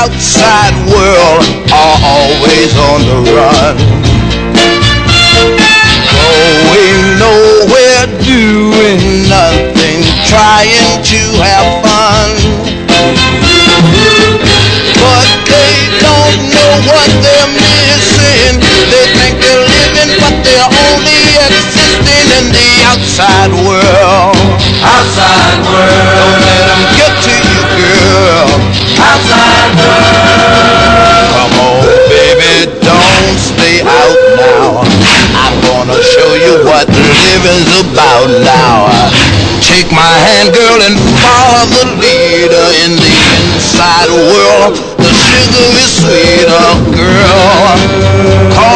outside world are always on the run. Going nowhere, doing nothing, trying to have fun. But they don't know what they're missing. They think they're living, but they're only existing in the outside world. Outside world. Don't let them get to you, girl. Outside world. Come on, baby, don't stay out now. I'm gonna show you what living's about now. Take my hand, girl, and follow the leader in the inside world. The sugar is sweeter, girl.